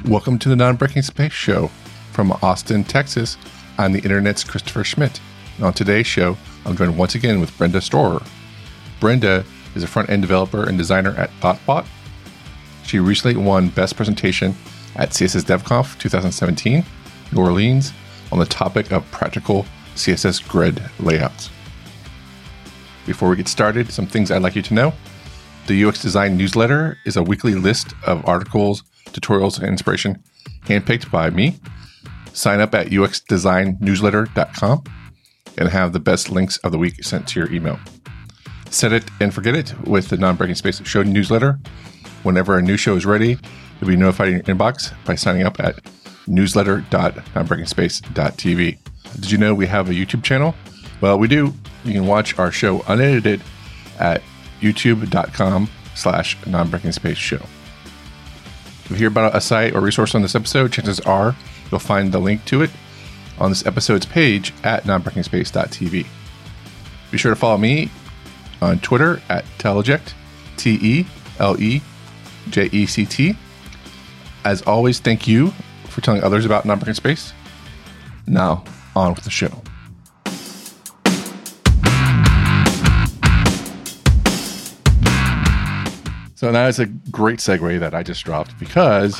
Welcome to the Non-Breaking Space Show from Austin, Texas. I'm the Internet's Christopher Schmidt. And on today's show, I'm joined once again with Brenda Storer. Brenda is a front-end developer and designer at Thoughtbot. She recently won Best Presentation at CSS DevConf 2017, New Orleans, on the topic of practical CSS grid layouts. Before we get started, some things I'd like you to know. The UX Design newsletter is a weekly list of articles, tutorials, and inspiration handpicked by me. Sign up at uxdesignnewsletter.com and have the best links of the week sent to your email. Set it and forget it with the Non-Breaking Space Show newsletter. Whenever a new show is ready, you'll be notified in your inbox by signing up at newsletter.nonbreakingspace.tv. Did you know we have a YouTube channel? Well, we do. You can watch our show unedited at youtube.com/nonbreakingspaceshow. If you hear about a site or resource on this episode, chances are you'll find the link to it on this episode's page at nonbreakingspace.tv. Be sure to follow me on Twitter at Teleject, TELEJECT. As always, thank you for telling others about Non-Breaking Space. Now, on with the show. So now it's a great segue that I just dropped because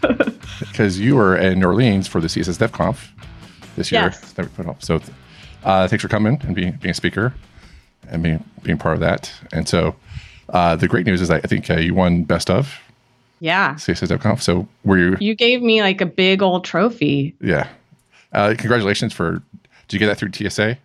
you were in New Orleans for the CSS DevConf this year. Yes. So thanks for coming and being a speaker and being part of that. And so the great news is that I think you won Best of CSS DevConf. So were you? You gave me like a big old trophy. Yeah. Congratulations did you get that through TSA?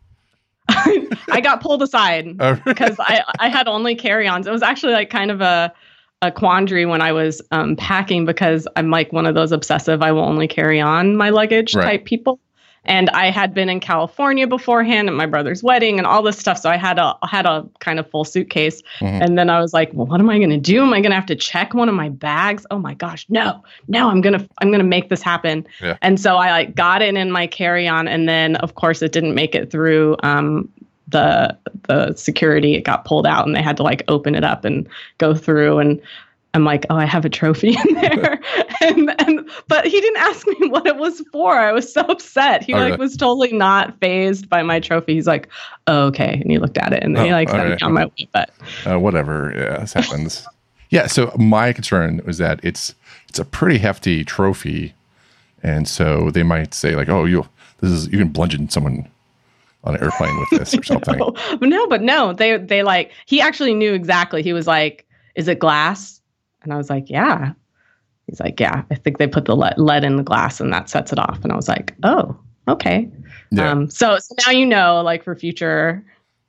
I got pulled aside because I had only carry-ons. It was actually like kind of a quandary when I was packing because I'm like one of those obsessive, I will only carry on my luggage type people. And I had been in California beforehand at my brother's wedding and all this stuff. So I had a kind of full suitcase. Mm-hmm. And then I was like, well, what am I going to do? Am I going to have to check one of my bags? Oh my gosh, no, I'm going to make this happen. Yeah. And so I like got it in my carry-on. And then of course it didn't make it through the security. It got pulled out and they had to like open it up and go through, and I'm like, oh, I have a trophy in there. But he didn't ask me what it was for. I was so upset. He was totally not fazed by my trophy. He's like, oh, okay. And he looked at it and he set me on my way. But whatever. Yeah, this happens. Yeah. So my concern was that it's a pretty hefty trophy. And so they might say like, oh, you can bludgeon someone on an airplane with this or something. No. They like, he actually knew exactly. He was like, is it glass? And I was like, yeah. He's like, yeah, I think they put the lead in the glass and that sets it off. And I was like, oh, okay. Yeah. So now you know, like for future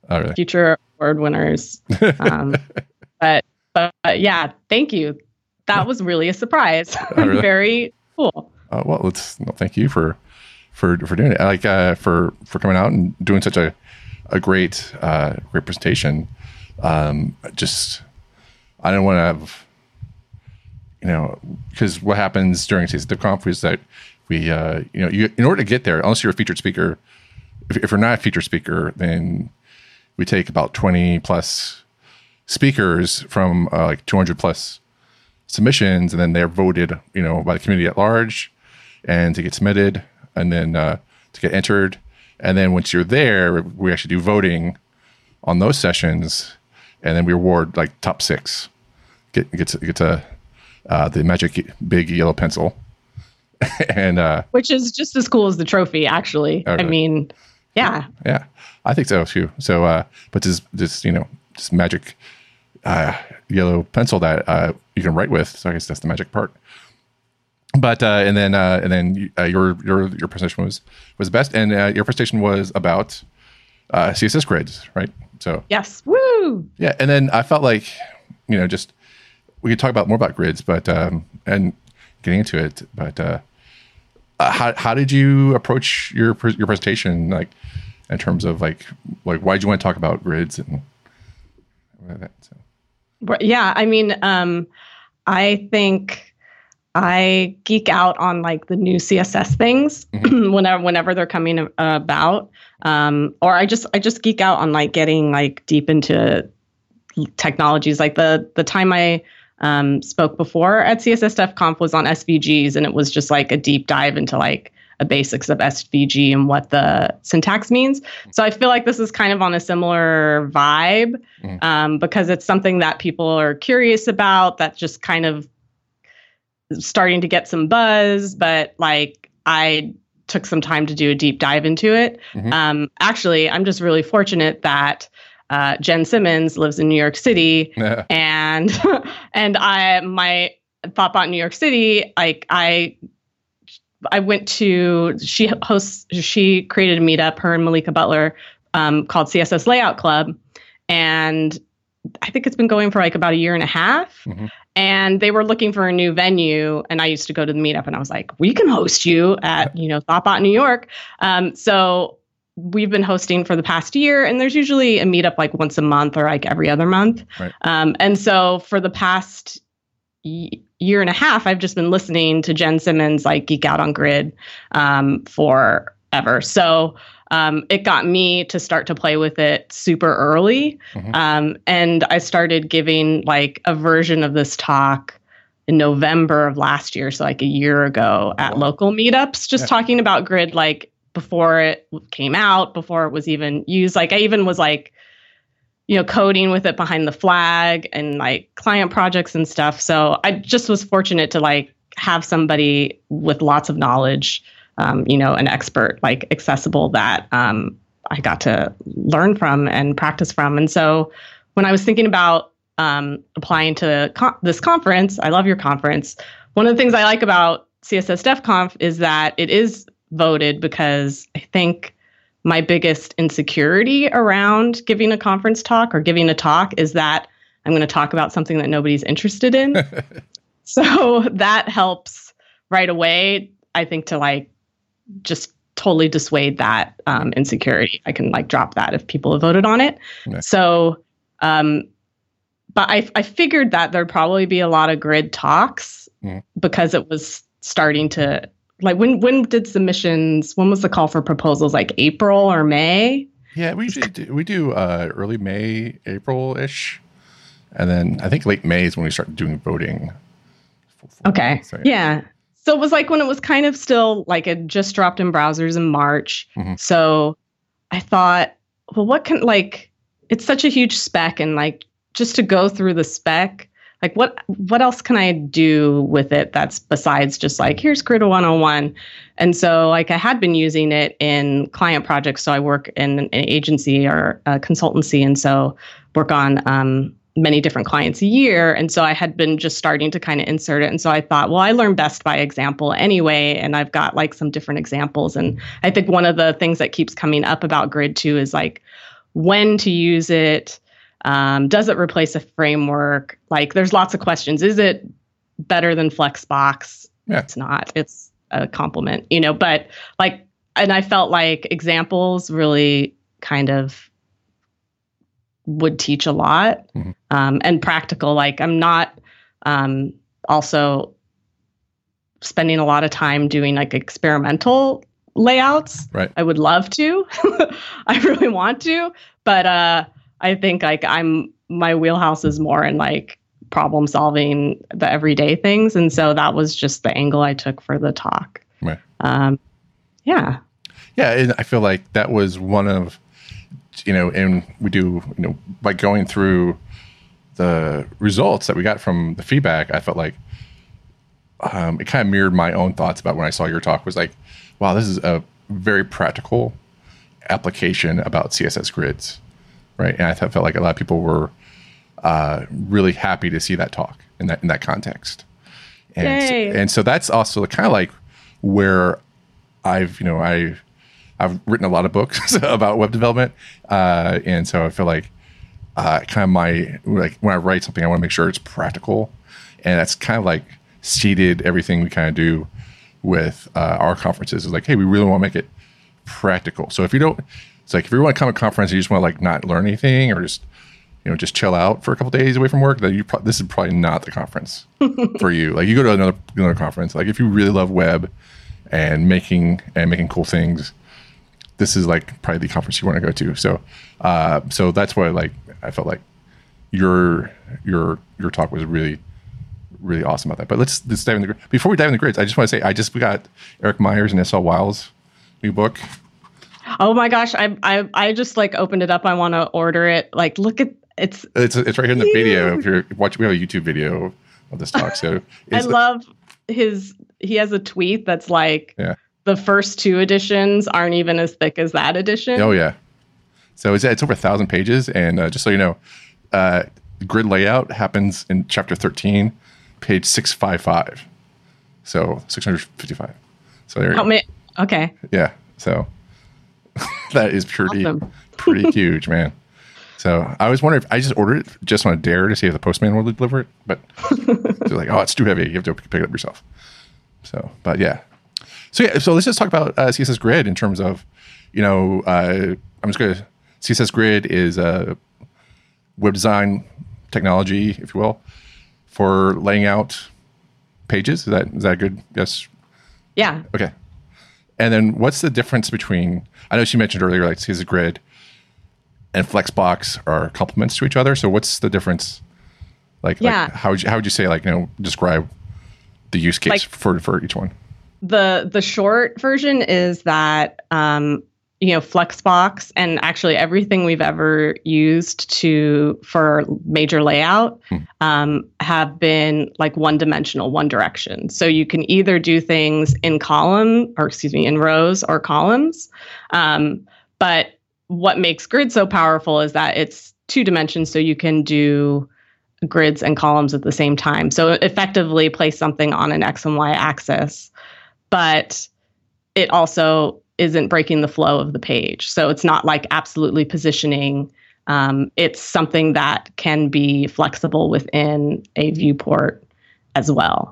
award winners. But yeah, thank you. That was really a surprise. Really? Very cool. Well, thank you for doing it. Like for coming out and doing such a great presentation. I don't want to have. Because what happens during CSS DevConf is that we, in order to get there, unless you're a featured speaker, if you're not a featured speaker, then we take about 20 plus speakers from like 200 plus submissions, and then they're voted, by the community at large, and to get submitted, and then to get entered, and then once you're there, we actually do voting on those sessions, and then we award like top 6 get to the magic big yellow pencil, and which is just as cool as the trophy, actually. Okay. I mean, yeah, I think so too. So, but this magic yellow pencil that you can write with. So I guess that's the magic part. But and then your presentation was the best, and your presentation was about CSS grids, right? So yes, woo! Yeah, and then I felt like just. We could talk more about grids, but and getting into it. But how did you approach your presentation, like in terms of like why did you want to talk about grids and that? So. Yeah, I mean, I think I geek out on like the new CSS things whenever they're coming about, or I just geek out on like getting like deep into technologies. Like the time I spoke before at CSS Dev Conf was on SVGs, and it was just like a deep dive into like a basics of SVG and what the syntax means. So I feel like this is kind of on a similar vibe because it's something that people are curious about, that just kind of starting to get some buzz, but like I took some time to do a deep dive into it. Actually, I'm just really fortunate that Jen Simmons lives in New York City, and my ThoughtBot New York City, like I went to, she created a meetup, her and Malika Butler, called CSS Layout Club, and I think it's been going for like about a year and a half. And they were looking for a new venue, and I used to go to the meetup, and I was like, we can host you at, ThoughtBot New York. So we've been hosting for the past year, and there's usually a meetup like once a month or like every other month. Right. And so for the past year and a half, I've just been listening to Jen Simmons like geek out on Grid forever. So it got me to start to play with it super early. And I started giving like a version of this talk in November of last year, so like a year ago at local meetups, just talking about Grid like before it came out, before it was even used. Like I even was like, coding with it behind the flag and like client projects and stuff. So I just was fortunate to like have somebody with lots of knowledge, an expert, like accessible, that I got to learn from and practice from. And so when I was thinking about applying to this conference, I love your conference. One of the things I like about CSS Dev Conf is that it is voted, because I think my biggest insecurity around giving a conference talk or giving a talk is that I'm going to talk about something that nobody's interested in. So that helps right away, I think, to like just totally dissuade that insecurity. I can like drop that if people have voted on it. So, but I figured that there'd probably be a lot of Grid talks because it was starting to, like, when did submissions, when was the call for proposals, like April or May? Yeah, we do early May, April-ish. And then I think late May is when we start doing voting. Okay. Yeah. So it was like when it was kind of still like it just dropped in browsers in March. So I thought, well, what can, like, it's such a huge spec, and like just to go through the spec, like what else can I do with it that's besides just like, here's Grid 101. And so like I had been using it in client projects. So I work in an agency or a consultancy, and so work on many different clients a year. And so I had been just starting to kind of insert it. And so I thought, well, I learn best by example anyway. And I've got like some different examples. And I think one of the things that keeps coming up about Grid too is like when to use it. Does it replace a framework? Like there's lots of questions. Is it better than Flexbox? Yeah. It's not. It's a complement, but like, and I felt like examples really kind of would teach a lot, and practical. Like I'm not also spending a lot of time doing like experimental layouts. Right. I would love to. I really want to, but I think like my wheelhouse is more in like problem solving, the everyday things. And so that was just the angle I took for the talk. Right. Yeah. Yeah. And I feel like that was one of, and we do, by going through the results that we got from the feedback, I felt like it kind of mirrored my own thoughts about when I saw your talk. Was like, wow, this is a very practical application about CSS grids. Right. And I felt like a lot of people were really happy to see that talk in that context. And so that's also kind of like where I've written a lot of books about web development. And so I feel like kind of when I write something, I want to make sure it's practical. And that's kind of like seeded everything we kind of do with our conferences. Is like, hey, we really want to make it practical. So if you want to come to a conference and you just want to like not learn anything or just chill out for a couple days away from work, then this is probably not the conference for you. Like you go to another conference. Like if you really love web and making cool things, this is like probably the conference you want to go to. So so that's why like I felt like your talk was really really awesome about that. But let's dive in the grid. Before we dive in the grids, I just want to say we got Eric Myers and S.L. Wiles' new book. Oh my gosh, I just like opened it up. I want to order it. Like, look at it's right here in the video. If you're watching, we have a YouTube video of this talk. So I love he has a tweet that's like, the first 2 editions aren't even as thick as that edition. Oh yeah. So it's over 1,000 pages, and just so you know, grid layout happens in chapter 13, page 655. So 655. So there you go. Okay. Yeah. So that is pretty huge, man. So I was wondering if I just ordered it just on a dare to see if the postman will deliver it, but they're like, oh, it's too heavy. You have to pick it up yourself. So, but yeah. So let's just talk about CSS Grid in terms of, CSS Grid is a web design technology, if you will, for laying out pages. Is that good? Yes. Yeah. Okay. And then what's the difference between, I know she mentioned earlier, like CSS Grid and Flexbox are complements to each other. So what's the difference? Like how would you say, describe the use case for each one? The short version is that, Flexbox and actually everything we've ever used for major layout have been like one-dimensional, one direction. So you can either do things in in rows or columns. But what makes Grid so powerful is that it's 2 dimensions, so you can do grids and columns at the same time. So effectively place something on an X and Y axis, but it also isn't breaking the flow of the page. So it's not like absolutely positioning. It's something that can be flexible within a viewport as well.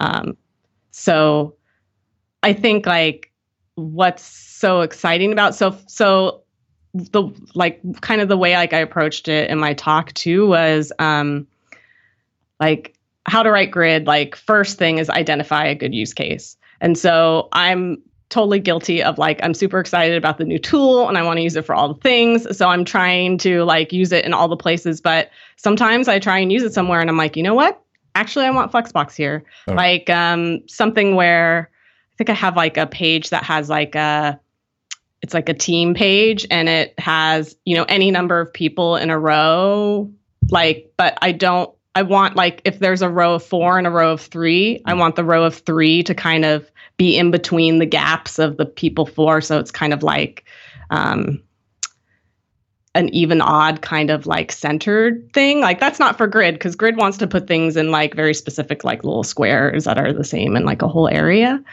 So I think like what's so exciting about so the like kind of the way like I approached it in my talk too was like how to write grid. Like first thing is identify a good use case. And so I'm totally guilty of like, I'm super excited about the new tool and I want to use it for all the things. So I'm trying to like use it in all the places, but sometimes I try and use it somewhere and I'm like, you know what? Actually, I want Flexbox here. Oh. Like something where I think I have like a page that has like it's like a team page and it has, any number of people in a row. Like, but I want like if there's a row of 4 and a row of 3, I want the row of 3 to kind of be in between the gaps of the people 4. So it's kind of like an even odd kind of like centered thing. Like that's not for Grid because Grid wants to put things in like very specific like little squares that are the same in like a whole area.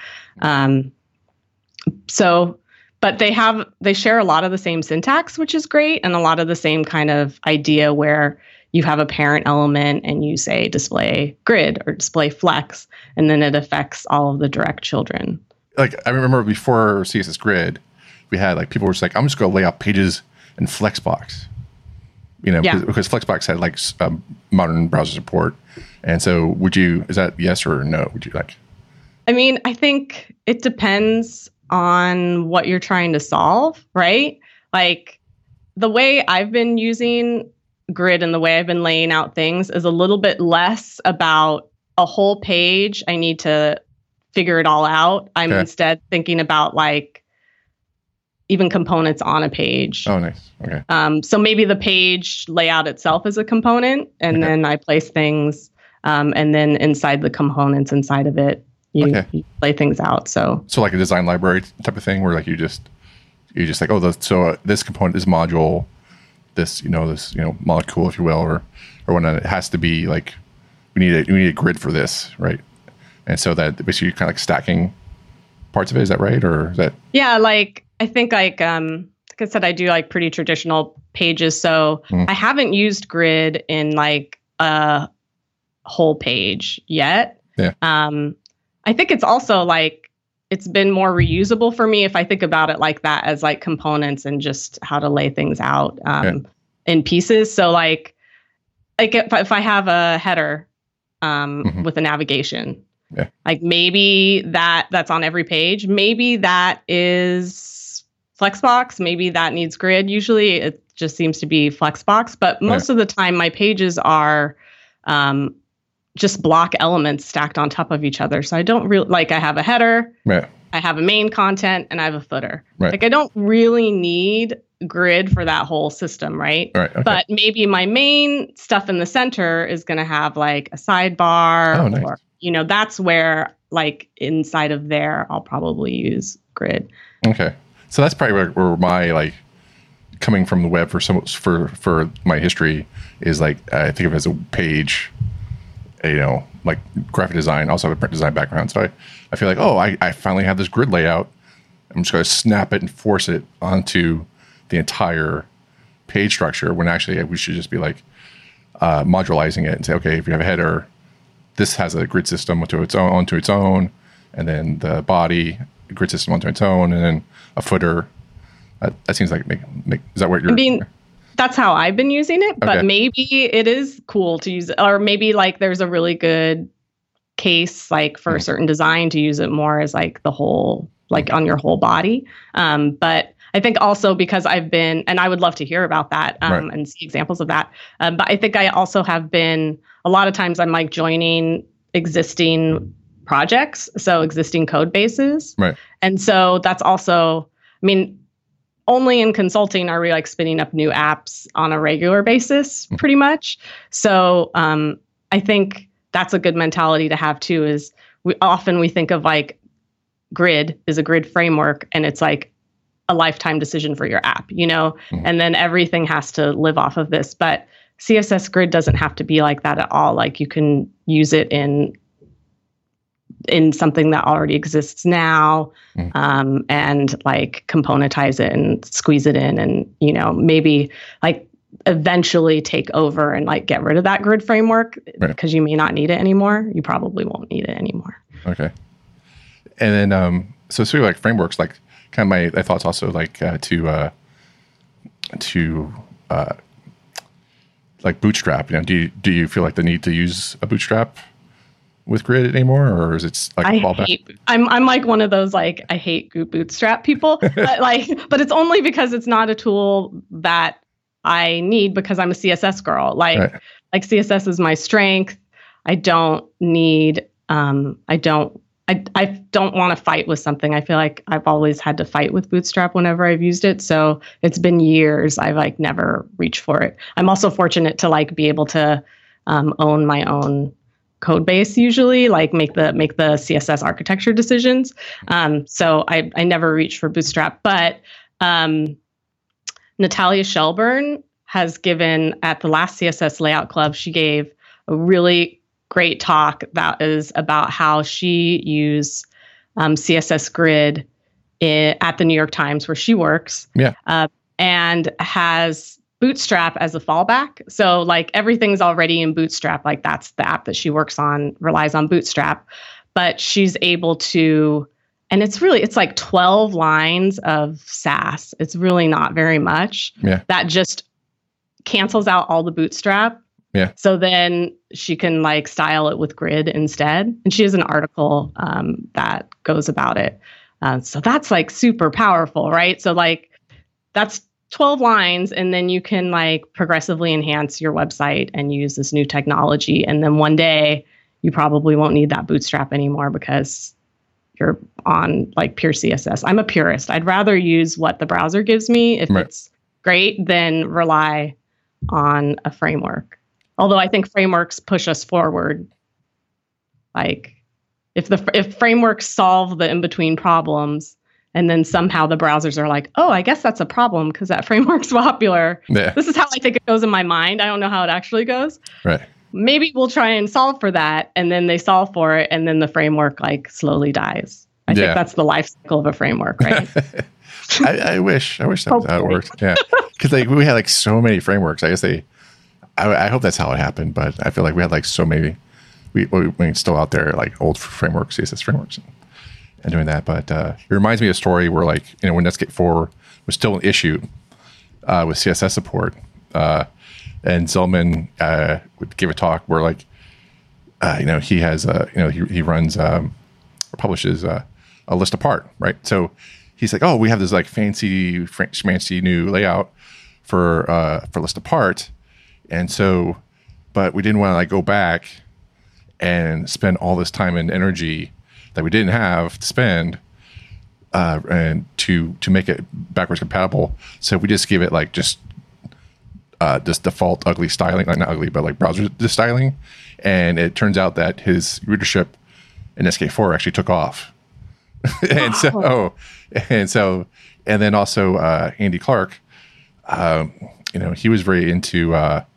But they share a lot of the same syntax, which is great, and a lot of the same kind of idea where you have a parent element and you say display grid or display flex, and then it affects all of the direct children. Like I remember before CSS Grid, we had like people were just like, I'm just going to lay out pages in Flexbox, because Flexbox had like modern browser support. And so is that yes or no? Would you like? I mean, I think it depends on what you're trying to solve, right? Like the way I've been using Grid and the way I've been laying out things is a little bit less about a whole page. I need to figure it all out. I'm instead thinking about like even components on a page. Oh, nice. Okay. So maybe the page layout itself is a component, and then I place things, and then inside the components inside of it, you lay things out. So like a design library type of thing, where like you just like, this component, this module, this molecule, if you will, or whatnot, it has to be like we need a grid for this, right? And so that basically you're kind of like stacking parts of it. Is that right, or is that? Yeah, like I think like I said, I do like pretty traditional pages, so I haven't used Grid in like a whole page yet. Yeah. I think it's also like it's been more reusable for me if I think about it like that as like components and just how to lay things out in pieces. So like if I have a header with a navigation, like maybe that's on every page. Maybe that is Flexbox. Maybe that needs Grid. Usually it just seems to be Flexbox. But most of the time my pages are just block elements stacked on top of each other. So I don't really like, I have a header, right. I have a main content, and I have a footer. Right. Like I don't really need grid for that whole system, right? Right. Okay. But maybe my main stuff in the center is going to have like a sidebar, nice. or, you know, that's where like inside of there, I'll probably use grid. Okay. So that's probably where my like coming from the web for my history is like, I think of it as a page, you know, like graphic design, also have a print design background. So I feel like, I finally have this grid layout. I'm just going to snap it and force it onto the entire page structure, when actually we should just be like modularizing it and say, okay, if you have a header, this has a grid system onto its own, and then the body grid system onto its own, and then a footer. That seems like is that what you're? I mean, that's how I've been using it, but maybe it is cool to use it, or maybe like there's a really good case like for a certain design to use it more as like the whole, like on your whole body. But I think also because I've been, and I would love to hear about that and see examples of that. But I think I also have been, a lot of times I'm like joining existing projects, so existing code bases. Right. And so that's also, I mean, only in consulting are we like spinning up new apps on a regular basis, pretty much. So I think that's a good mentality to have too, is we think of like grid is a grid framework, and it's like a lifetime decision for your app, you know, and then everything has to live off of this. But CSS grid doesn't have to be like that at all. Like you can use it in something that already exists now, and like componentize it and squeeze it in, and, you know, maybe like eventually take over and like get rid of that grid framework, because you may not need it anymore. You probably won't need it anymore. Okay. And then, so sort of like frameworks, like kind of my thoughts also like to like Bootstrap. You know, do you feel like the need to use a Bootstrap with grid anymore, or is it like fallback? I'm like one of those like I hate Bootstrap people, but it's only because it's not a tool that I need, because I'm a CSS girl. Like CSS is my strength. I don't need I don't want to fight with something. I feel like I've always had to fight with Bootstrap whenever I've used it. So it's been years. I've like never reached for it. I'm also fortunate to like be able to own my own code base, usually like make the CSS architecture decisions. So I never reached for Bootstrap, but Natalia Shelburne has given at the last CSS Layout Club, she gave a really great talk that is about how she used CSS Grid at the New York Times, where she works, and has Bootstrap as a fallback. So like everything's already in Bootstrap. Like that's the app that she works on, relies on Bootstrap, but she's able to, and it's like 12 lines of Sass. It's really not very much. That just cancels out all the Bootstrap. So then she can like style it with grid instead. And she has an article that goes about it. So that's like super powerful, right? So like that's 12 lines, and then you can like progressively enhance your website and use this new technology. And then one day you probably won't need that Bootstrap anymore because you're on like pure CSS. I'm a purist. I'd rather use what the browser gives me if it's great than rely on a framework. Although I think frameworks push us forward. Like if frameworks solve the in-between problems, and then somehow the browsers are like, oh, I guess that's a problem because that framework's popular. This is how I think it goes in my mind. I don't know how it actually goes. Maybe we'll try and solve for that, and then they solve for it, and then the framework like slowly dies. I think that's the life cycle of a framework, right? I wish that was how it worked. Yeah, because like we had like so many frameworks. I guess I hope that's how it happened, but I feel like we had like so many. We still out there like old frameworks, CSS frameworks, and doing that. But it reminds me of a story where like, you know, when Netscape 4 was still an issue with CSS support, and Zellman would give a talk where like, you know, he has he runs or publishes a list apart, right? So he's like, oh, we have this like fancy new layout for list apart. And so, but we didn't want to like go back and spend all this time and energy that we didn't have to spend and to make it backwards compatible. So we just give it like just default ugly styling, like not ugly, but like browser styling. And it turns out that his readership in SK4 actually took off. and then also Andy Clark, he was very into,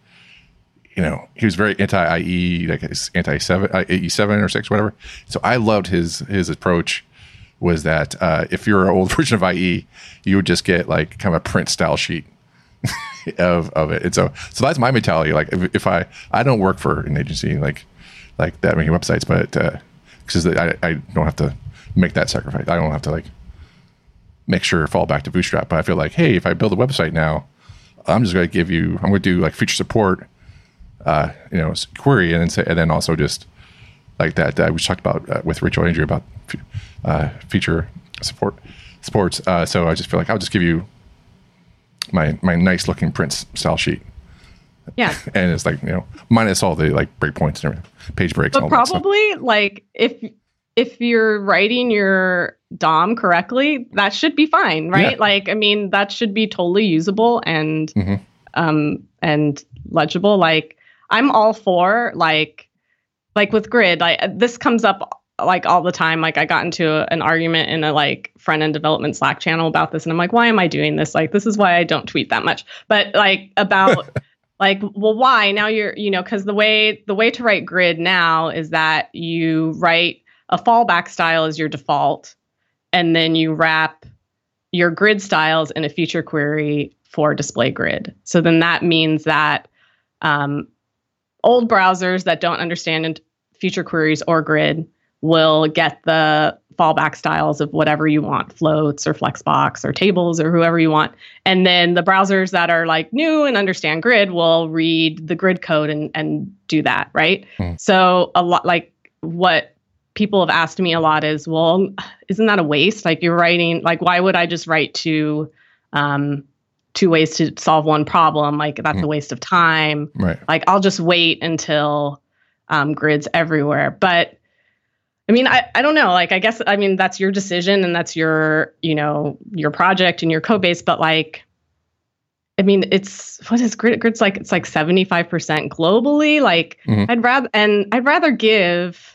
he was very anti-IE, like anti-AE7 or 6, whatever. So I loved his approach was that if you're an old version of IE, you would just get like kind of a print style sheet of it. And so that's my mentality. Like if I don't work for an agency like that making websites, but because I don't have to make that sacrifice. I don't have to like make sure fall back to Bootstrap. But I feel like, hey, if I build a website now, I'm going to do like feature support, query, and then also just like that. We talked about with Rachel Andrew about feature supports. So I just feel like I'll just give you my nice looking print style sheet. Yeah. And it's like, minus all the like breakpoints and everything, page breaks. But probably like if you're writing your DOM correctly, that should be fine, right? Yeah. Like, I mean, that should be totally usable and and legible. Like, I'm all for like with Grid. This comes up like all the time. Like, I got into an argument in a like front end development Slack channel about this, and I'm like, why am I doing this? Like, this is why I don't tweet that much. But like about like, well, why now? You're because the way to write Grid now is that you write a fallback style as your default, and then you wrap your grid styles in a feature query for display grid. So then that means that old browsers that don't understand feature queries or grid will get the fallback styles of whatever you want, floats or flexbox or tables or whoever you want. And then the browsers that are like new and understand grid will read the grid code and do that, right? So a lot like what people have asked me a lot is, well, isn't that a waste? Like you're writing, like, why would I just write two ways to solve one problem? Like that's a waste of time. Right. Like I'll just wait until grid's everywhere. But I mean, I don't know. Like, I guess, I mean, that's your decision and that's your, your project and your code base. But like, I mean, what is grid? Grid's like, it's like 75% globally. Like I'd rather give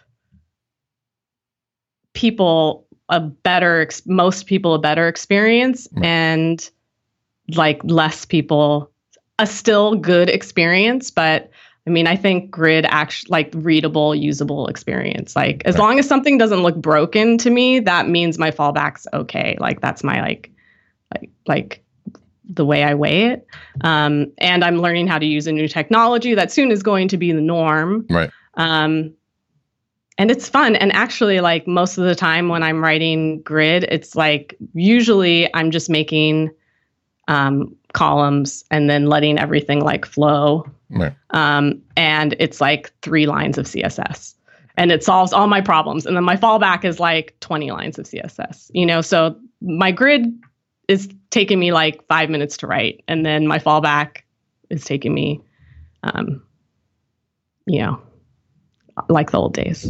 most people a better experience and like less people a still good experience. But I mean, I think Grid actually like readable, usable experience. Like as long as something doesn't look broken to me, that means my fallback's okay. Like that's my like the way I weigh it. And I'm learning how to use a new technology that soon is going to be the norm. Right. And it's fun. And actually, like most of the time when I'm writing Grid, it's like usually I'm just making columns and then letting everything like flow. Right. And it's like 3 lines of CSS and it solves all my problems. And then my fallback is like 20 lines of CSS, so my Grid is taking me like 5 minutes to write. And then my fallback is taking me, like the old days.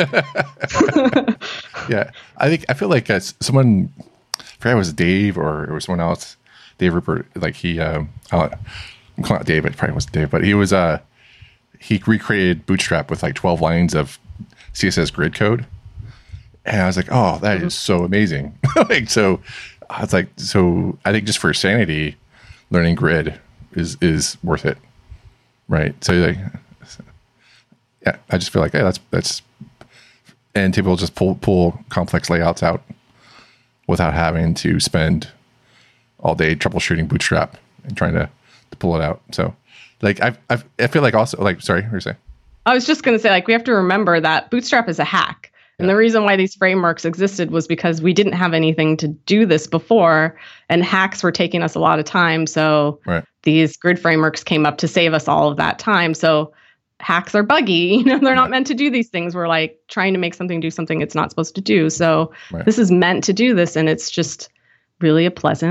Yeah. I feel like someone, I forget it was Dave or someone else, Dave Rupert, like he, I'm calling out Dave, it probably wasn't Dave, but he was, he recreated Bootstrap with like 12 lines of CSS grid code. And I was like, oh, that is so amazing. So I was like, I think just for sanity, learning Grid is worth it. Right. So like, yeah, I just feel like, hey, that's, and people just pull complex layouts out without having to spend all day troubleshooting Bootstrap and trying to pull it out. So like, I feel like also like, sorry, what were you saying? I was just going to say, like, we have to remember that Bootstrap is a hack. And the reason why these frameworks existed was because we didn't have anything to do this before, and hacks were taking us a lot of time. So these Grid frameworks came up to save us all of that time. So hacks are buggy. They're not meant to do these things. We're like trying to make something do something it's not supposed to do. So this is meant to do this, and it's just really a pleasant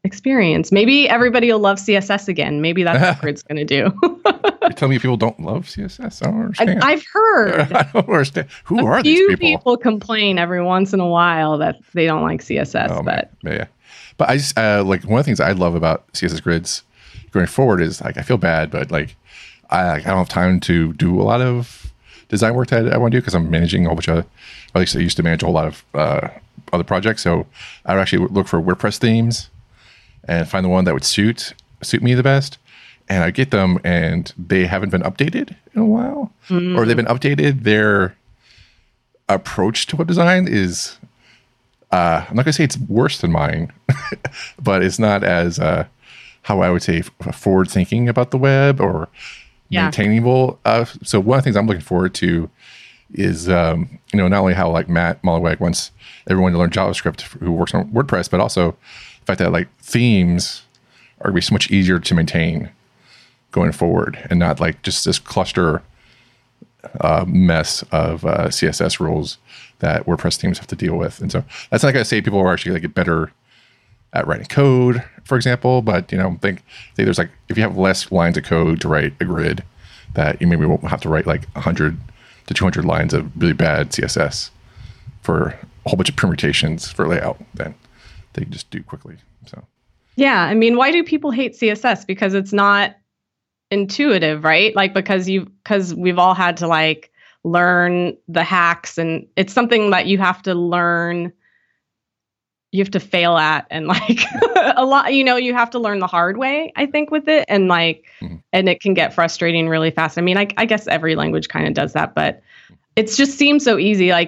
experience. Maybe everybody will love CSS again. Maybe that's what Grid's going to do. You're telling me people don't love CSS? I don't understand. I've heard. I don't understand. Who are these people? Few people complain every once in a while that they don't like CSS. Oh, but yeah. But I just like one of the things I love about CSS grids going forward is like I feel bad, but like I don't have time to do a lot of design work that I want to do because I'm managing a whole bunch of. At least I used to manage a whole lot of other projects, so I would actually look for WordPress themes and find the one that would suit me the best. And I get them, and they haven't been updated in a while, or they've been updated. Their approach to web design is. I'm not going to say it's worse than mine, but it's not as, how I would say, forward thinking about the web or maintainable. So one of the things I'm looking forward to is, not only how like Matt Mullenweg wants everyone to learn JavaScript who works on WordPress, but also the fact that like themes are going to be so much easier to maintain going forward and not like just this cluster mess of CSS rules that WordPress themes have to deal with. And so that's not going to say people are actually going to get better at writing code, for example, but think there's like if you have less lines of code to write a grid, that you maybe won't have to write like 100 to 200 lines of really bad CSS for a whole bunch of permutations for layout that they can just do quickly. So yeah, I mean, why do people hate CSS? Because it's not intuitive, right? Like because we've all had to like learn the hacks, and it's something that you have to learn, you have to fail at, and like a lot, you have to learn the hard way, I think, with it, and like and it can get frustrating really fast. I mean, I guess every language kind of does that, but it just seems so easy. Like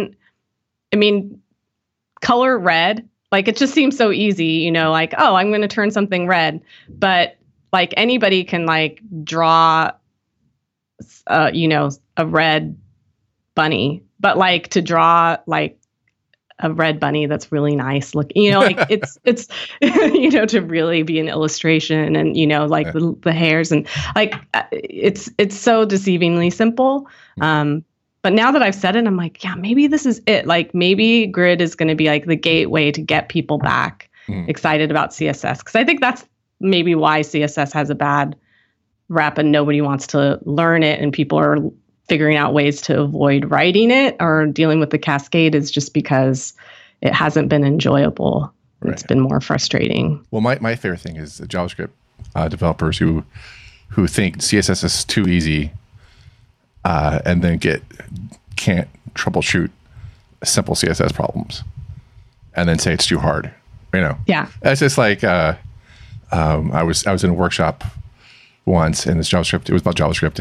color red, like it just seems so easy, like, oh, I'm going to turn something red, but like anybody can like draw a red bunny, but like to draw like a red bunny that's really nice looking, like it's to really be an illustration, and like the hairs, and like it's so deceivingly simple. But now that I've said it, I'm like, yeah, maybe this is it. Like maybe Grid is going to be like the gateway to get people back excited about CSS, because I think that's maybe why CSS has a bad rap and nobody wants to learn it, and people are figuring out ways to avoid writing it or dealing with the cascade, is just because it hasn't been enjoyable. Right. It's been more frustrating. Well, my favorite thing is the JavaScript developers who think CSS is too easy and then can't troubleshoot simple CSS problems and then say it's too hard. Yeah. It's just like I was in a workshop once, and this JavaScript, it was about JavaScript,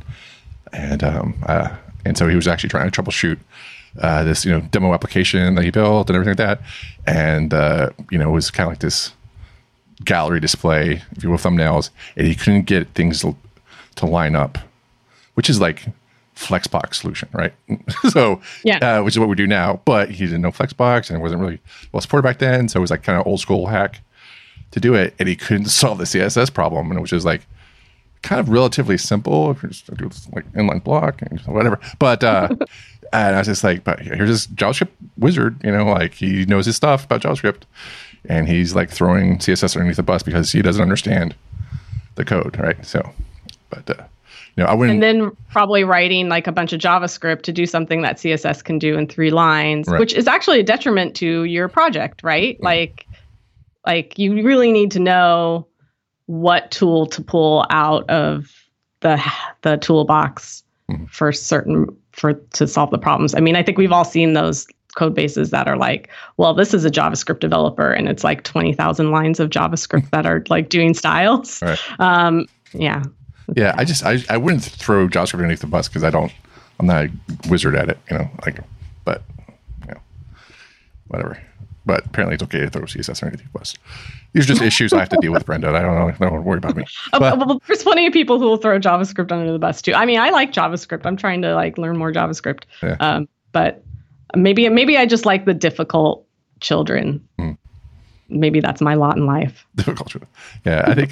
and so he was actually trying to troubleshoot this demo application that he built and everything like that, and it was kind of like this gallery display, if you will, thumbnails, and he couldn't get things to line up, which is like Flexbox solution, right? So which is what we do now, but he didn't know Flexbox, and it wasn't really well supported back then, so it was like kind of old school hack to do it, and he couldn't solve the CSS problem, and it was just like kind of relatively simple if you're just do this like inline block and whatever. But and I was just like, but here's this JavaScript wizard, like he knows his stuff about JavaScript, and he's like throwing CSS underneath the bus because he doesn't understand the code, right? So, but I wouldn't. And then probably writing like a bunch of JavaScript to do something that CSS can do in 3 lines, right, which is actually a detriment to your project, right? Mm-hmm. Like you really need to know what tool to pull out of the toolbox to solve the problems. I mean, I think we've all seen those code bases that are like, well, this is a JavaScript developer, and it's like 20,000 lines of JavaScript that are like doing styles. Right. Yeah. Yeah. I wouldn't throw JavaScript underneath the bus because I'm not a wizard at it, but whatever. But apparently it's okay to throw CSS underneath the bus. These are just issues I have to deal with, Brenda. I don't know. Don't worry about me. Well, there's plenty of people who will throw JavaScript under the bus too. I mean, I like JavaScript. I'm trying to like learn more JavaScript. Yeah. But maybe I just like the difficult children. Maybe that's my lot in life. Difficult children. Yeah, I think.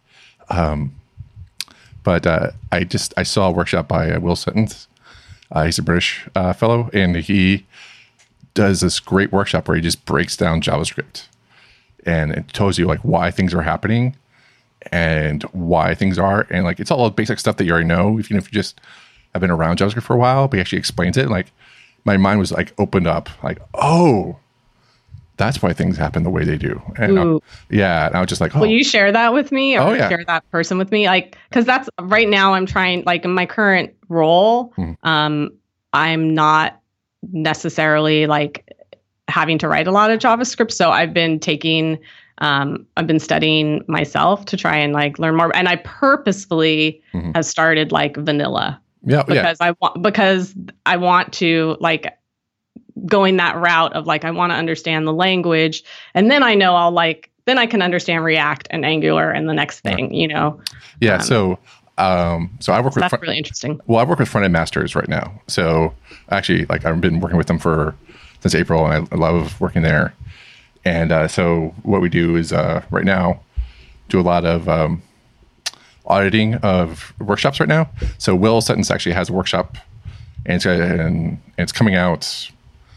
But I saw a workshop by Will Sutton. He's a British fellow, and he does this great workshop where he just breaks down JavaScript and it tells you like why things are happening and why things are. And like, it's all basic stuff that you already know, even if you just have been around JavaScript for a while, but he actually explains it. And like, my mind was like opened up, like, oh, that's why things happen the way they do. And and I was just like, oh. Will you share that with me, or yeah. share that person with me? Like, because that's right now I'm trying, like in my current role, I'm not necessarily like having to write a lot of JavaScript. So I've been studying myself to try and like learn more. And I purposefully have started like vanilla. Because I want to like going that route of like, I want to understand the language, and then I know then I can understand React and Angular and the next thing, you know? Yeah. So I work with, that's really interesting. Well, I work with Front End Masters right now. So actually, like, I've been working with them since April, and I love working there. And so what we do is right now do a lot of auditing of workshops right now. So Will Sutton's actually has a workshop, and it's coming out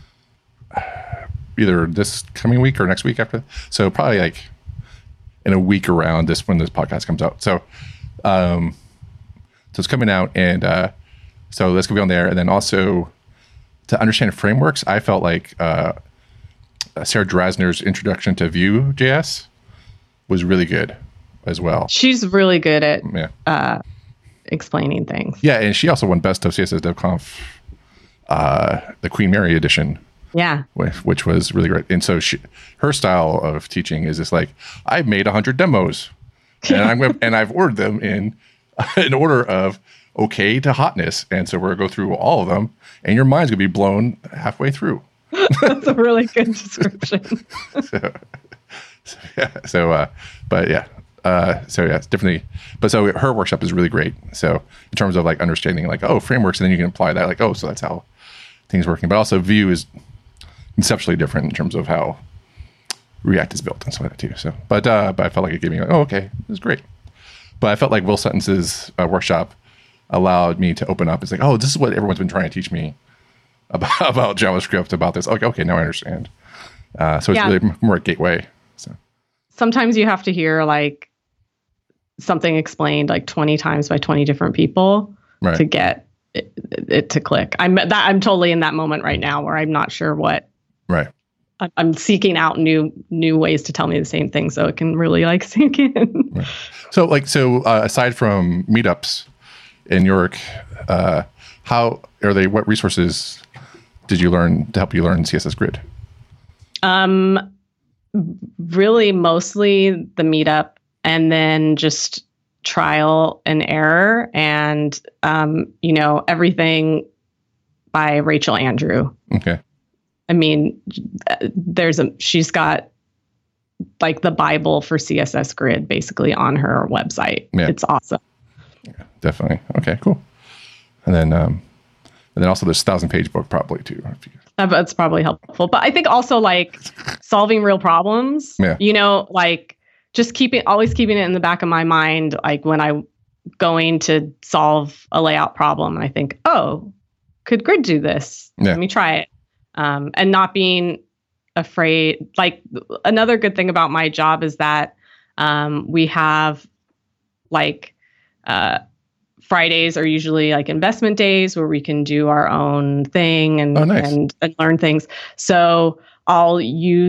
either this coming week or next week after. So probably like in a week around when this podcast comes out. So it's coming out, and so let's go on there. And then also to understand frameworks, I felt like Sarah Drasner's introduction to Vue.js was really good as well. She's really good at explaining things. Yeah, and she also won Best of CSS DevConf, the Queen Mary edition. Yeah, which was really great. And so her style of teaching is just like, I've made 100 demos, and I've ordered them in order of okay to hotness. And so we're gonna go through all of them, and your mind's gonna be blown halfway through. That's a really good description. It's definitely. But so her workshop is really great. So in terms of like understanding like, oh, frameworks, and then you can apply that like, oh, so that's how things are working. But also Vue is conceptually different in terms of how React is built and stuff like that too. So, but I felt like it gave me like, oh, okay, this is great. But I felt like Will Sutton's workshop allowed me to open up. It's like, oh, this is what everyone's been trying to teach me about JavaScript, about this. Okay, now I understand. So it's really more a gateway. So sometimes you have to hear like something explained like 20 times by 20 different people to get it to click. I'm totally in that moment right now where I'm not sure what. Right. I'm seeking out new ways to tell me the same thing so it can really like sink in. Right. So aside from meetups in York, how are they? What resources did you learn to help you learn CSS Grid? Really mostly the meetup, and then just trial and error, and everything by Rachel Andrew. Okay. I mean, she's got like the Bible for CSS Grid basically on her website. Yeah. It's awesome. Yeah, definitely. Okay, cool. And then also this 1,000-page book probably too. That's probably helpful. But I think also like solving real problems, like just always keeping it in the back of my mind, like when I'm going to solve a layout problem and I think, oh, could Grid do this? Yeah. Let me try it. And not being afraid. Like another good thing about my job is that we have like Fridays are usually like investment days where we can do our own thing and learn things. So I'll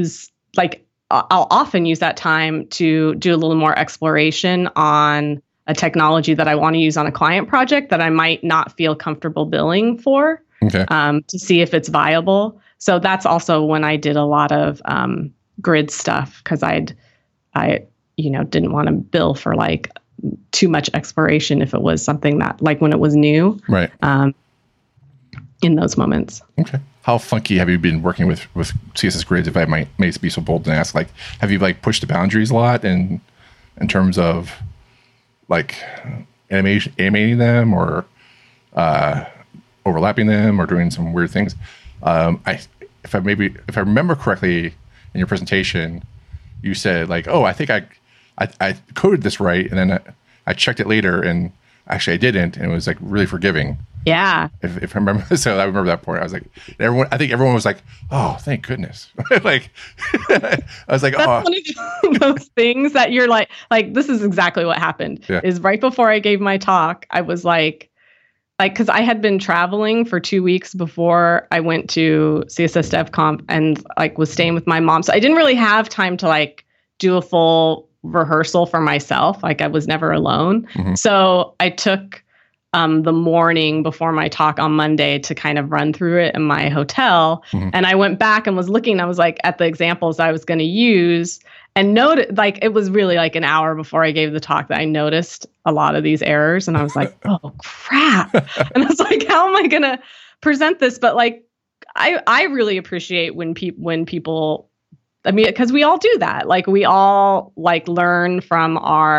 often use that time to do a little more exploration on a technology that I want to use on a client project that I might not feel comfortable billing for. Okay. To see if it's viable. So that's also when I did a lot of Grid stuff because I didn't want to bill for like too much exploration if it was something that like when it was new. Right. In those moments. Okay. How funky have you been working with CSS Grids? If I may be so bold and ask, like, have you like pushed the boundaries a lot in terms of like animating them or overlapping them or doing some weird things? If I remember correctly in your presentation, you said like, oh, I think I coded this right, and then I checked it later, and actually I didn't, and it was like really forgiving. Yeah. If I remember, so I remember that point. I was like, I think everyone was like, "Oh, thank goodness!" Like, I was like, That's one of those things that you're like this is exactly what happened. Yeah. Is right before I gave my talk, I was like, because I had been traveling for 2 weeks before I went to CSS DevConf and like was staying with my mom, so I didn't really have time to like do a full rehearsal for myself. Like I was never alone, so I took the morning before my talk on Monday to kind of run through it in my hotel. And I went back and was looking, I was like at the examples I was going to use and noted, like, it was really like an hour before I gave the talk that I noticed a lot of these errors. And I was like, oh crap. And I was like, how am I going to present this? But like, I really appreciate when people, I mean, because we all do that. Like we all like learn from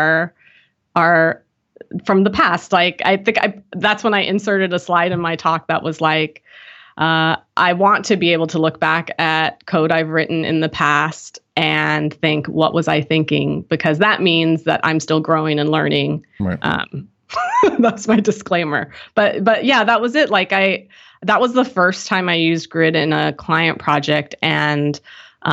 from the past. Like I think that's when I inserted a slide in my talk that was like, I want to be able to look back at code I've written in the past and think, what was I thinking? Because that means that I'm still growing and learning. Right. That's my disclaimer. But yeah, that was it. Like that was the first time I used Grid in a client project. And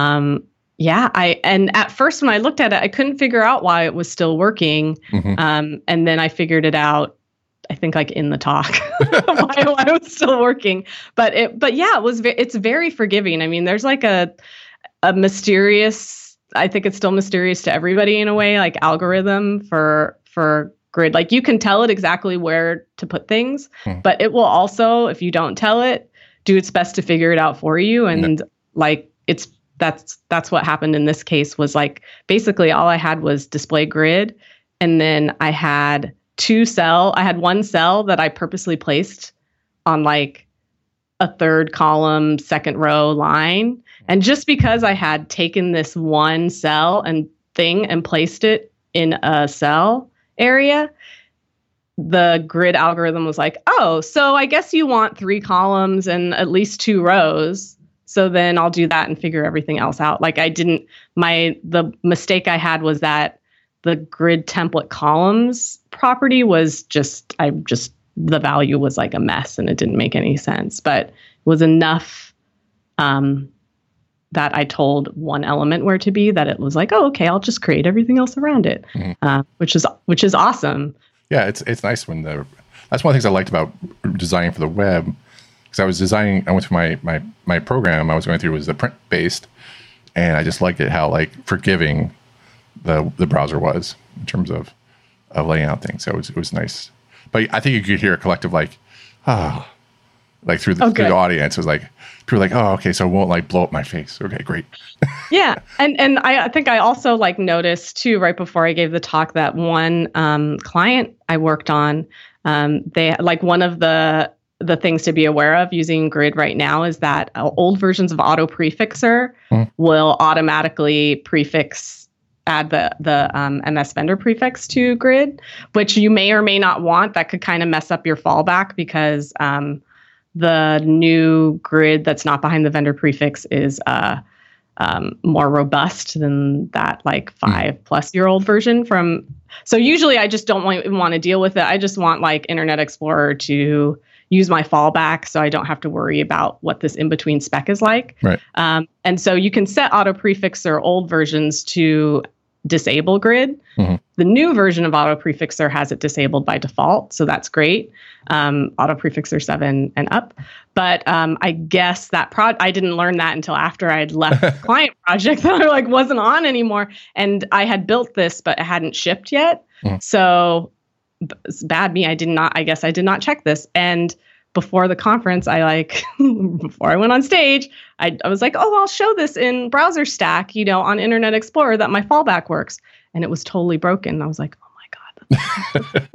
and at first when I looked at it, I couldn't figure out why it was still working. And then I figured it out, I think like in the talk, why it was still working. But yeah, it's very forgiving. I mean, there's like a mysterious, I think it's still mysterious to everybody in a way, like algorithm for Grid. Like you can tell it exactly where to put things, but it will also, if you don't tell it, do its best to figure it out for you. And like that's what happened in this case. Was like basically all I had was display grid, and then I had one cell that I purposely placed on like a third column, second row line. And just because I had taken this one cell and placed it in a cell area, the Grid algorithm was like, oh, so I guess you want 3 columns and at least 2 rows. So then I'll do that and figure everything else out. Like the mistake I had was that the Grid template columns property was the value was like a mess and it didn't make any sense, but it was enough that I told one element where to be, that it was like, oh, okay, I'll just create everything else around it, which is awesome. Yeah, it's nice when that's one of the things I liked about designing for the web. Because I was designing, I went through my program I was going through was the print based, and I just liked it how like forgiving the browser was in terms of laying out things. So it was nice. But I think you could hear a collective like, like through the audience. It was like people were like, oh, okay, so it won't like blow up my face. Okay, great. Yeah, and I think I also like noticed too right before I gave the talk that one client I worked on, they like one of the things to be aware of using Grid right now is that old versions of Auto Prefixer will automatically add the MS vendor prefix to Grid, which you may or may not want. That could kind of mess up your fallback because the new Grid that's not behind the vendor prefix is more robust than that like 5+ version from. So usually I just don't want to deal with it. I just want like Internet Explorer to use my fallback so I don't have to worry about what this in-between spec is like. Right. And so you can set Auto Prefixer old versions to disable Grid. The new version of Auto Prefixer has it disabled by default, so that's great. Auto Prefixer 7 and up. But I guess that I didn't learn that until after I had left the client project that I like wasn't on anymore. And I had built this, but it hadn't shipped yet. So bad me. I did not check this. And before the conference, before I went on stage, I was like, oh, I'll show this in Browser Stack, on Internet Explorer that my fallback works. And it was totally broken. I was like, oh my God.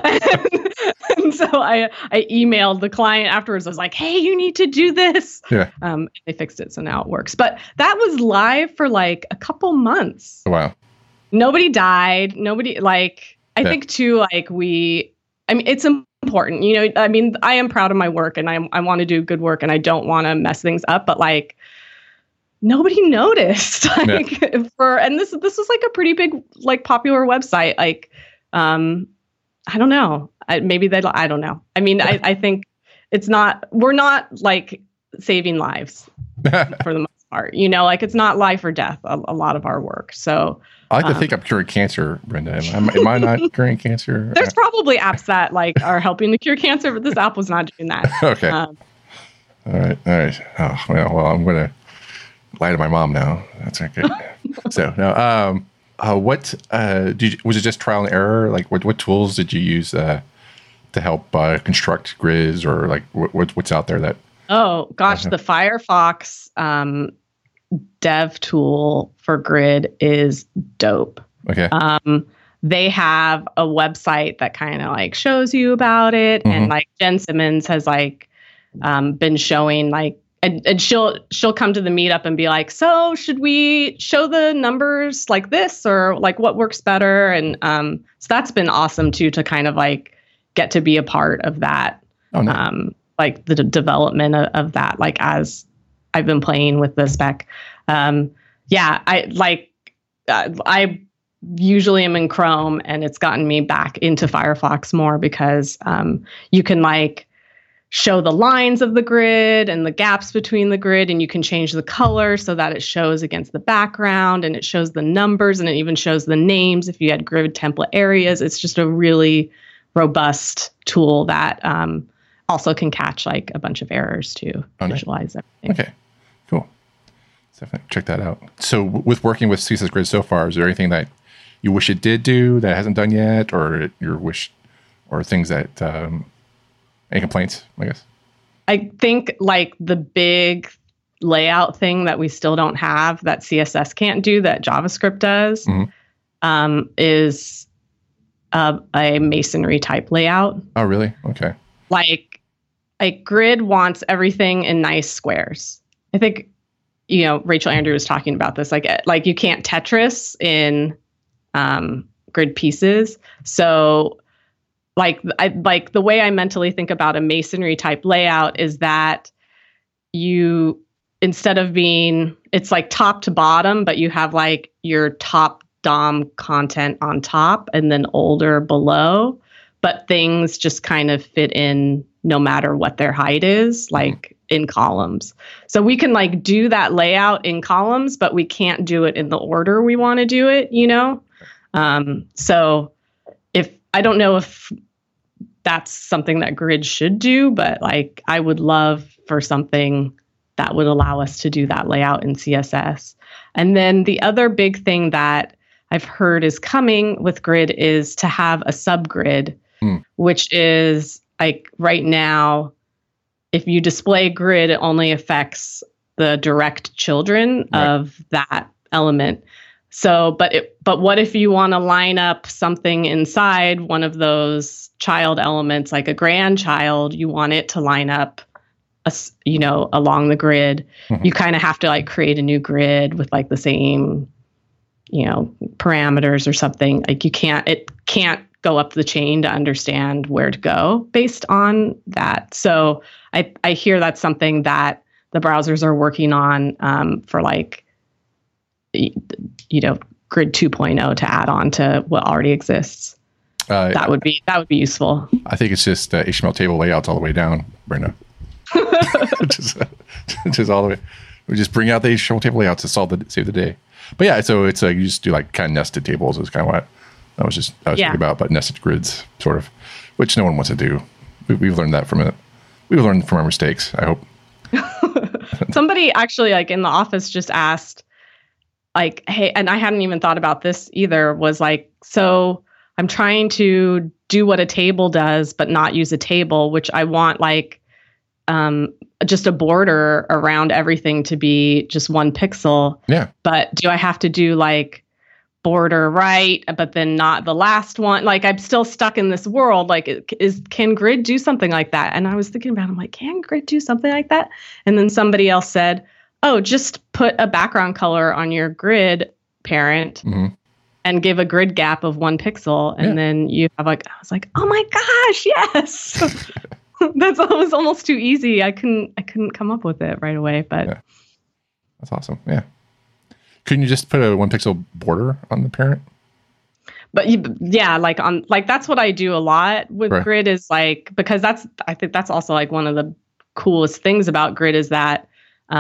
and so I emailed the client afterwards. I was like, hey, you need to do this. Yeah. They fixed it. So now it works. But that was live for like a couple months. Wow. Nobody died. Nobody I think too, it's important, I am proud of my work and I want to do good work and I don't want to mess things up, but like nobody noticed. And this was like a pretty big, like popular website. Like, I don't know. Maybe they, I don't know. I mean, I think we're not like saving lives for the most part, like it's not life or death, a lot of our work. So I like to think I'm curing cancer, Brenda. Am I not curing cancer? There's probably apps that like are helping to cure cancer, but this app was not doing that. Okay. All right. Oh, well, I'm going to lie to my mom now. That's okay. So now, what was it just trial and error? Like what tools did you use to help construct grids, or like what's out there that? Oh gosh, the Firefox dev tool for grid is dope. Okay. They have a website that kind of like shows you about it, and like Jen Simmons has like been showing like, and she'll come to the meetup and be like, so should we show the numbers like this, or like what works better? And so that's been awesome too, to kind of like get to be a part of that. Oh, no. Like the development of that, like as I've been playing with the spec. I usually am in Chrome, and it's gotten me back into Firefox more because you can like show the lines of the grid and the gaps between the grid, and you can change the color so that it shows against the background, and it shows the numbers, and it even shows the names if you had grid template areas. It's just a really robust tool that also can catch like a bunch of errors to visualize everything. Okay, cool. Definitely check that out. So with working with CSS Grid so far, is there anything that you wish it did do that it hasn't done yet, or your wish, or things that any complaints, I guess? I think like the big layout thing that we still don't have that CSS can't do that JavaScript does is a masonry type layout. Oh, really? Okay. Like Grid wants everything in nice squares. I think, Rachel Andrew was talking about this. Like you can't Tetris in grid pieces. So like the way I mentally think about a masonry type layout is that you, instead of it's like top to bottom, but you have like your top DOM content on top and then older below, but things just kind of fit in no matter what their height is, like in columns. So we can like do that layout in columns, but we can't do it in the order we want to do it, So I don't know if that's something that Grid should do, but like I would love for something that would allow us to do that layout in CSS. And then the other big thing that I've heard is coming with Grid is to have a subgrid, which is like right now, if you display grid, it only affects the direct children of that element. So, but what if you want to line up something inside one of those child elements, like a grandchild, you want it to line up, along the grid. You kind of have to like create a new grid with like the same, parameters or something. Like it can't go up the chain to understand where to go based on that. So I hear that's something that the browsers are working on for like, Grid 2.0 to add on to what already exists. That would be useful. I think it's just HTML table layouts all the way down, Brenda. just all the way. We just bring out the HTML table layouts to save the day. But yeah, so it's like you just do like kind of nested tables is kind of what I was thinking about, but nested grids sort of, which no one wants to do. We've learned that from it. We've learned from our mistakes, I hope. Somebody actually like in the office just asked like, hey, and I hadn't even thought about this either, was like, so I'm trying to do what a table does, but not use a table, which I want like just a border around everything to be just 1 pixel. Yeah. But do I have to do like border right, but then not the last one? Like I'm still stuck in this world. Like can Grid do something like that? And I was thinking about it, I'm like, can Grid do something like that? And then somebody else said, oh, just put a background color on your grid parent and give a grid gap of 1 pixel. And then you have like, I was like, oh my gosh, yes. That was almost too easy. I couldn't come up with it right away, but that's awesome. Yeah. Couldn't you just put a 1 pixel border on the parent? But yeah, that's what I do a lot with grid is like, because I think that's also like one of the coolest things about grid is that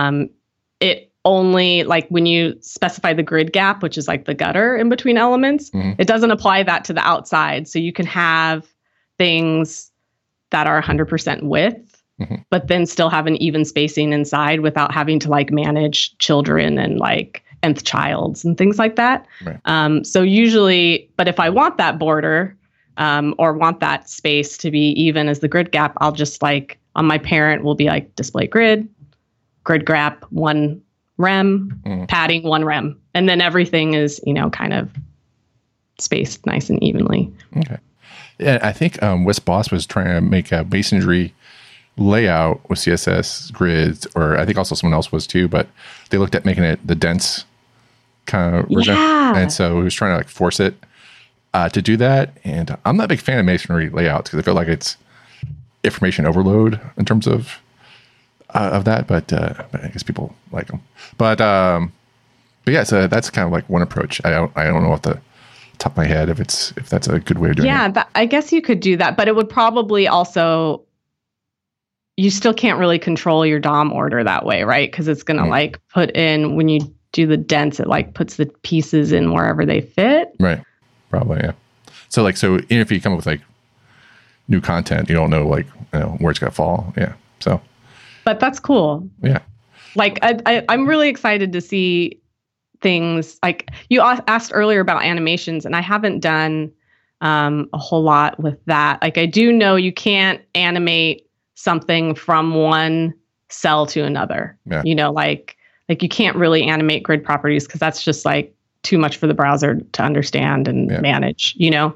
it only, like when you specify the grid gap, which is like the gutter in between elements, it doesn't apply that to the outside. So you can have things that are 100% width, but then still have an even spacing inside without having to like manage children and like nth childs and things like that. So usually, but if I want that border or want that space to be even as the grid gap, I'll just like on my parent will be like display grid gap 1 rem, padding 1 rem. And then everything is, kind of spaced nice and evenly. Okay. Yeah, I think Wes Bos was trying to make a masonry layout with CSS grids, or I think also someone else was too, but they looked at making it the dense kind of version. Yeah. And so he was trying to like force it to do that. And I'm not a big fan of masonry layouts because I feel like it's information overload in terms of that, but I guess people like them. But yeah, so that's kind of like one approach. I don't know off the top of my head if that's a good way of doing it. Yeah, I guess you could do that, but it would probably also, you still can't really control your DOM order that way, right? Because it's going to like put in, when you do the dents, it like puts the pieces in wherever they fit. Right. Probably, yeah. So even if you come up with like new content, you don't know like where it's going to fall. Yeah. So. But that's cool. Yeah. Like I'm really excited to see things like you asked earlier about animations, and I haven't done a whole lot with that. Like I do know you can't animate something from one cell to another. Yeah. Like you can't really animate grid properties because that's just like too much for the browser to understand and manage.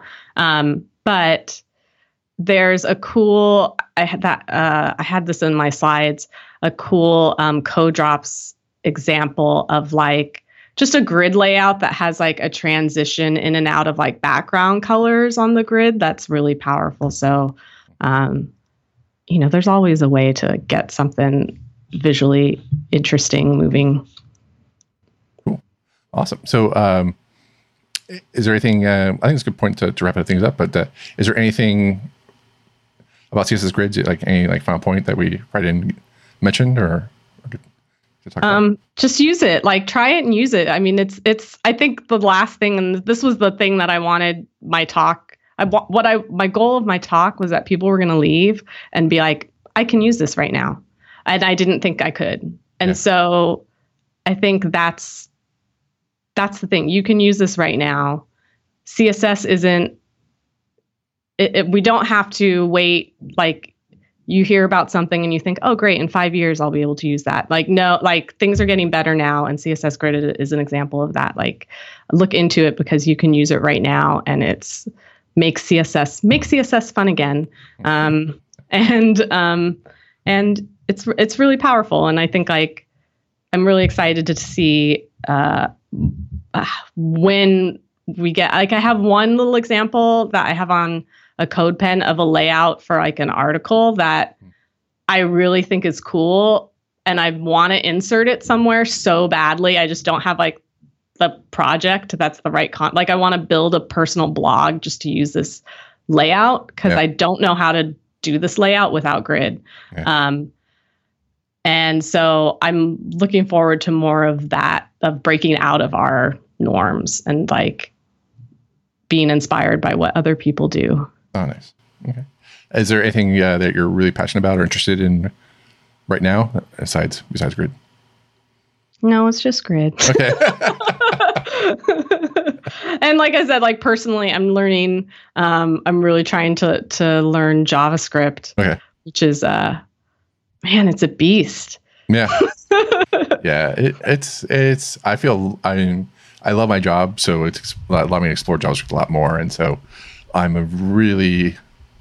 But there's a cool, I had this in my slides, a cool CodeDrops example of like just a grid layout that has like a transition in and out of like background colors on the grid. That's really powerful. So, there's always a way to get something visually interesting moving. Cool. Awesome. So, is there anything, I think it's a good point to wrap things up, but is there anything about CSS grids, like any like final point that we probably didn't mention or to talk about? Just use it, like try it and use it. I mean, it's, I think the last thing, and this was the thing that I wanted my talk, my goal of my talk was that people were going to leave and be like, I can use this right now. And I didn't think I could. And so I think that's the thing. You can use this right now. CSS isn't, we don't have to wait. Like you hear about something and you think, oh, great, in 5 years, I'll be able to use that. Like, no, like things are getting better now. And CSS Grid is an example of that. Like look into it because you can use it right now. And make CSS fun again. And it's really powerful. And I think like, I'm really excited to see when we get, like I have one little example that I have on a CodePen of a layout for like an article that I really think is cool. And I want to insert it somewhere so badly. I just don't have like the project that's the right like I want to build a personal blog just to use this layout because I don't know how to do this layout without grid. And so I'm looking forward to more of that, of breaking out of our norms and like being inspired by what other people do. Oh, nice. Okay. Is there anything that you're really passionate about or interested in right now besides grid? No, it's just grid. Okay. And like I said, like personally, I'm learning, I'm really trying to learn JavaScript, which is, man, it's a beast. Yeah. Yeah. It's, I feel, I love my job. So it's allowed me to explore JavaScript a lot more. And so I'm really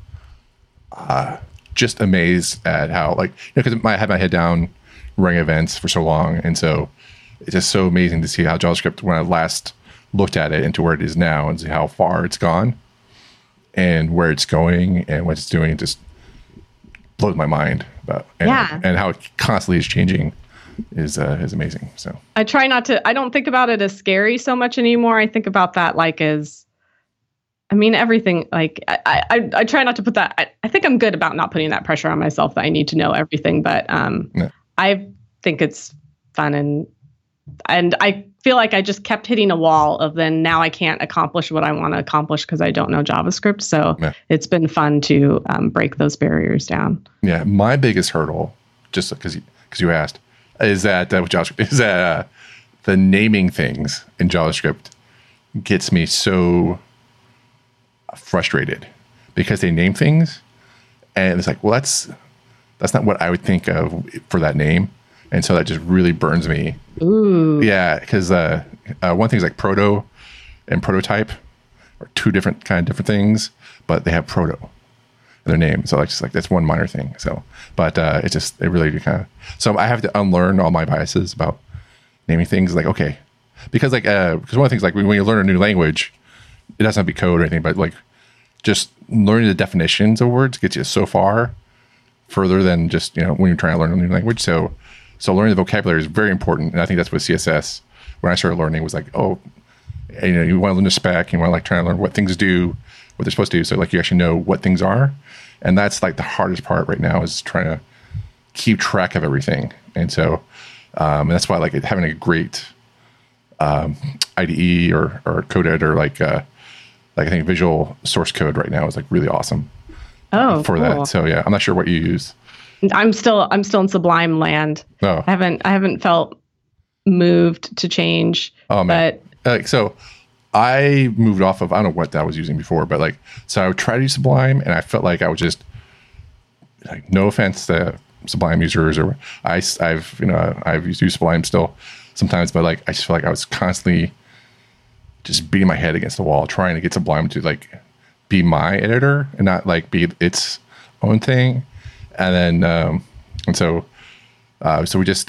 just amazed at how, like, because I had my head down running events for so long. And so it's just so amazing to see how JavaScript, when I last looked at it into where it is now and see how far it's gone and where it's going and what it's doing, just blows my mind about and how it constantly is changing is amazing. So I try not to, I don't think about it as scary so much anymore. I think about that like as I mean, everything, like, I try not to put that, I think I'm good about not putting that pressure on myself that I need to know everything, but I think it's fun, and I feel like I just kept hitting a wall of then now I can't accomplish what I want to accomplish because I don't know JavaScript. So it's been fun to break those barriers down. Yeah, my biggest hurdle, just because you asked, is that with JavaScript, is that the naming things in JavaScript gets me so frustrated because they name things and it's like, well, that's not what I would think of for that name. And so that just really burns me. Ooh. Yeah, because one thing is like proto and prototype are two different things, but they have proto in their name. So just like that's one minor thing. So, but it really kind of. So I have to unlearn all my biases about naming things. Like okay, because one of the things like when you learn a new language, it doesn't have to be code or anything, but like just learning the definitions of words gets you so far further than just when you're trying to learn a new language. So learning the vocabulary is very important, and I think that's what CSS. When I started learning, was like, you want to learn the spec, you want to like try to learn what things do, what they're supposed to do, so like you actually know what things are, and that's like the hardest part right now is trying to keep track of everything, and so and that's why like having a great IDE or code editor like I think Visual Source Code right now is like really awesome. Oh, for cool. that. So yeah, I'm not sure what you use. I'm still in Sublime land. Oh. I haven't felt moved to change. Oh man. But so I moved off of, I don't know what that I was using before, but like, so I would try to use Sublime and I felt like I was just like, no offense to Sublime users or I've used Sublime still sometimes, but like, I just feel like I was constantly just beating my head against the wall, trying to get Sublime to like be my editor and not like be its own thing. And then, so we just,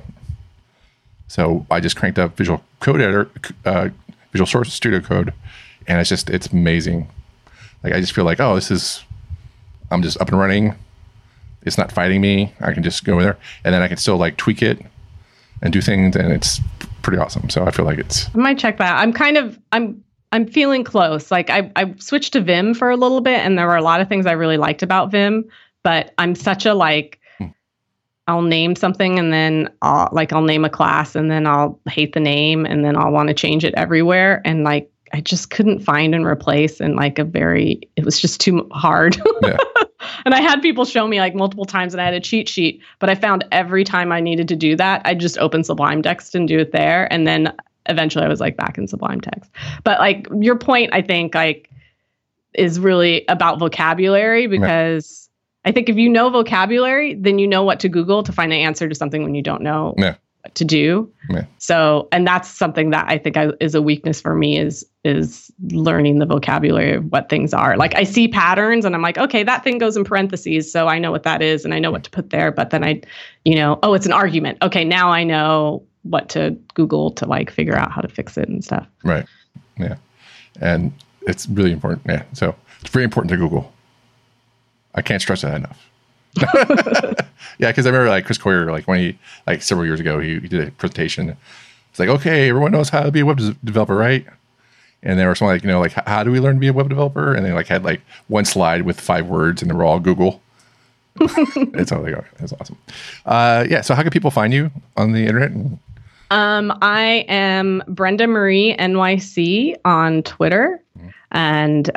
so I just cranked up Visual Code Editor, Visual Source Studio Code, and it's amazing. Like, I just feel like, I'm just up and running. It's not fighting me. I can just go in there and then I can still like tweak it and do things. And it's pretty awesome. So I feel like I might check that out. I'm feeling close. Like I switched to Vim for a little bit and there were a lot of things I really liked about Vim. But I'm such a I'll name something and then I'll name a class and then I'll hate the name and then I'll want to change it everywhere. And like, I just couldn't find and replace in like it was just too hard. Yeah. And I had people show me like multiple times and I had a cheat sheet, but I found every time I needed to do that, I just open Sublime Text and do it there. And then eventually I was like back in Sublime Text. But like your point, I think like is really about vocabulary because I think if you know vocabulary, then you know what to Google to find an answer to something when you don't know what to do. Yeah. So, and that's something that I think is a weakness for me is learning the vocabulary of what things are. Like I see patterns and I'm like, okay, that thing goes in parentheses. So I know what that is and I know what to put there. But then it's an argument. Okay, now I know what to Google to like figure out how to fix it and stuff. Right. Yeah. And it's really important. Yeah. So it's very important to Google. I can't stress that enough. Yeah, because I remember like Chris Coyier, like when he like several years ago, he did a presentation. It's like, okay, everyone knows how to be a web developer, right? And there was something like, how do we learn to be a web developer? And they like had like one slide with 5 words, and they were all Google. It's all like, that's awesome. Yeah. So how can people find you on the internet? I am Brenda Marie NYC on Twitter, and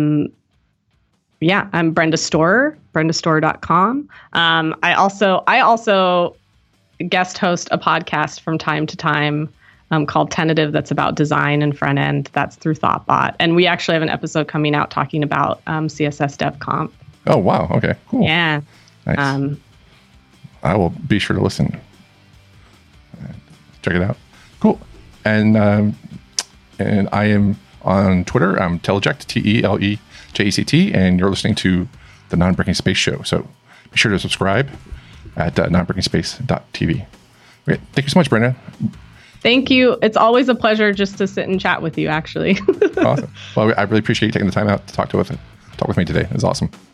I'm Brenda Storer, brendastorer.com. I also guest host a podcast from time to time called Tentative that's about design and front end. That's through Thoughtbot. And we actually have an episode coming out talking about CSS DevConf. Oh, wow. Okay, cool. Yeah. Nice. I will be sure to listen. Check it out. Cool. And I am on Twitter. I'm Teleject, TELEJECT, and you're listening to the Non-Breaking Space Show. So be sure to subscribe at nonbreakingspace.tv. Okay, thank you so much, Brenda. Thank you. It's always a pleasure just to sit and chat with you, actually. Awesome. Well, I really appreciate you taking the time out to talk with me today. It was awesome.